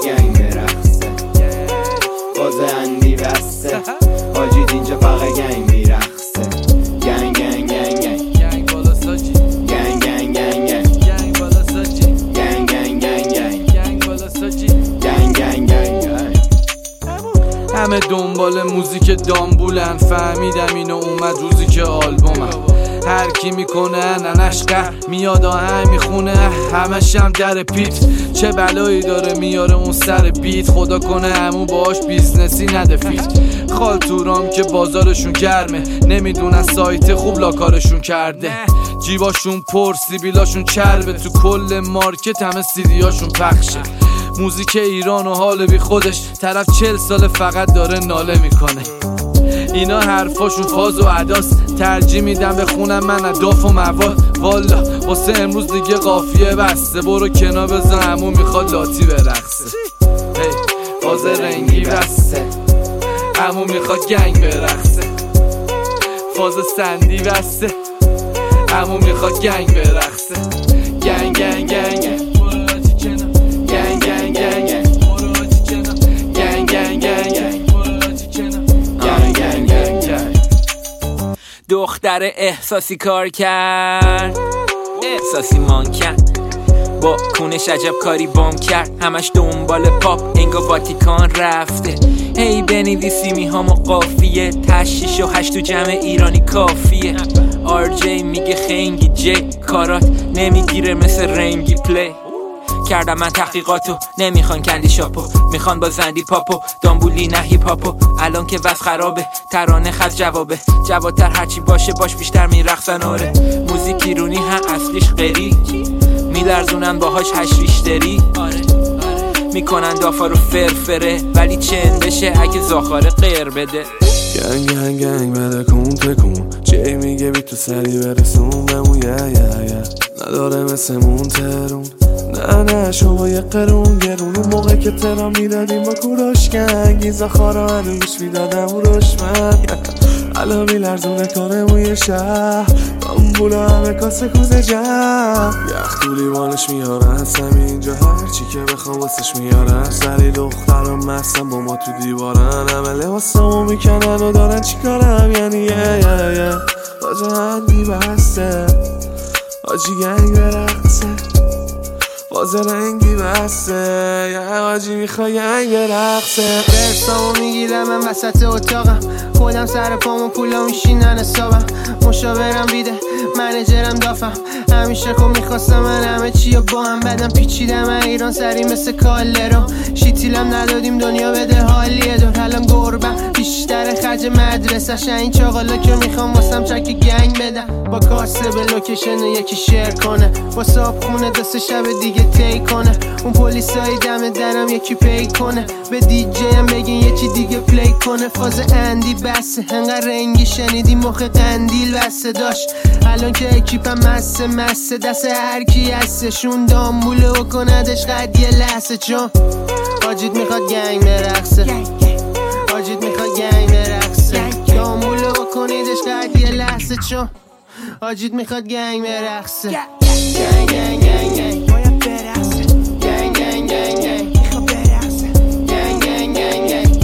گنگ برقصه فاز اندی بسته حاجید اینجا فقط گنگ میرقصه گنگ گنگ گنگ گنگ گنگ بالا ساجی گنگ گنگ گنگ گنگ گنگ بالا ساجی گنگ گنگ گنگ گنگ گنگ بالا ساجی گنگ گنگ گنگ گنگ. همه دنبال موزیک دامبولن، فهمیدم اینو اومد روزی که آلبومم هر کی میکنه ننش قهر میاد آهنگ میخونه همش هم در پیت چه بلایی داره میاره اون سر بیت خدا کنه همون باش بیزنسی نده فیت خالتورام که بازارشون گرمه نمیدونن سایت خوب لاکارشون کرده جیباشون پر سیبیلاشون چربه تو کل مارکت همه سیدیاشون پخشه موزیک ایران و حال بی خودش طرف 40 سال فقط داره ناله میکنه اینا حرفاشون فاز و عداس ترجیح میدم بخونم من اداف و مواد والا واسه امروز دیگه قافیه بسته برو کنار بزن همون میخواد لاتی برقصه فاز رنگی بسته همون میخواد گنگ برقصه فاز سندی بسته همون میخواد گنگ برقصه گنگ گنگ گنگ دختر احساسی کار کرد احساسی مان کرد با کونش عجب کاری بام کرد همش دنبال پاپ انگا واتیکان رفته هی بنویسی میهام و قافیه تشیش و 8 تو جمع ایرانی کافیه RJ میگه خنگی جی کارات نمیگیره مثل رنگی پلی کردم من تحقیقاتو نمیخوان کندی شاپو میخوان با زندی پاپو دامبولی نه هیپ هاپو الان که وضع خرابه ترانه خز جوابه جوادتر هرچی باشه باش بیشتر میرقصن آره موزیک ایرونی هم اصلیش غری میلرزونن باهاش هشریشتری آره میکنن دافا رو فرفره ولی چند بشه اگه زاخاره غیر بده گنگ گنگ گنگ بده کن تکون چی میگه بی تو سری برسون بمون یه نداره مثل مون ترون نه شما یه قرون گرون اون موقع که ترا میدادیم با کوروش گنگ این زخارا هنوش میدادم و روشمن الان میلرزونه کنه موی شهر دامبولا همه کاسه کوزه جمع یخ تو لیوانش میارن هستم اینجا هرچی که بخوام واسش میارن سری دخترم مستم با ما تو دیوارن همه لباسامو میکنن و دارن چیکارم یعنی یه بازه هندی بسته آجی گنگ برقصه باز رنگی بسته یه آجی میخوای گنگ برقصه برسامو میگیرم من وسط اتاقم خودم سر پامو پولا میشینن حسابم مشاورم بیده منیجرم دافم همیشه خب میخواستم من همه چی با هم بدم پیچیدم من ایران سری مثل کالرو شیتیلم ندادیم دنیا بده حالیه دور الان گربم بیشتر خرج مدرسه این چاقالا که میخوام واسم چک گنگ بدم با کاسه به لوکیشن یکی شیر کنه با صاحب خونه دست شب دیگه تی کنه اون پلیسای دم درم یکی پی کنه به دیجی هم بگین یه چی دیگه پلی کنه فاز اندی بسه انقدر رنگی شنیدی مخ قندیل بسه داشت الان که اکیپم مسه دست هر کی هستشون دامبوله و کندش قد یه لحظه چون حاجید میخواد گنگ برقصه حاجید میخواد گنگ برقصه دامبوله و کنیدش قد یه لحظه چون حاجید میخواد گنگ برقصه گنگ گنگ گنگ گنگ باید برقصه گنگ گنگ گنگ گنگ میخواد برقصه گنگ گنگ گنگ گنگ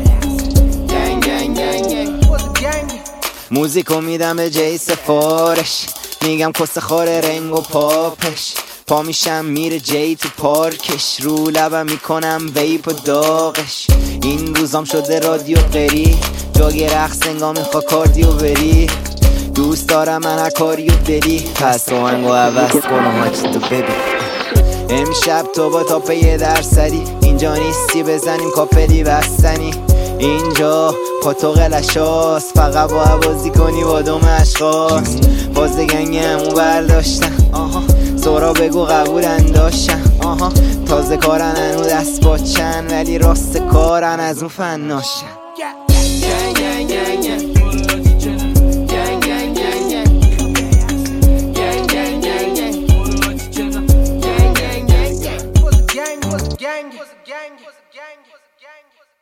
گنگ گنگ گنگ گنگ موزیکو میدم به جی سفارش میگم کس خور رنگ و پاپش پا میشم میره جی تو پارکش رو لبم میکنم ویپ و داغش این روزام شده رادیو قری جاگ رقص انگاه میخوا کاردیو بری دوست دارم من هر کاریو بری پس روهنگو عوض کنم هاچی تو ببین امشب تو با تاپ 1% اینجا نیستی بزنیم کاپلی بستنی اینجا پاتو قلشاست فقط با عوازی کنی با دوم اشخاص باز گنگ همون برداشتن سورا بگو قبولن داشتن تازه کارن هنو دست باچن ولی راست کارن از اون فناشن gang.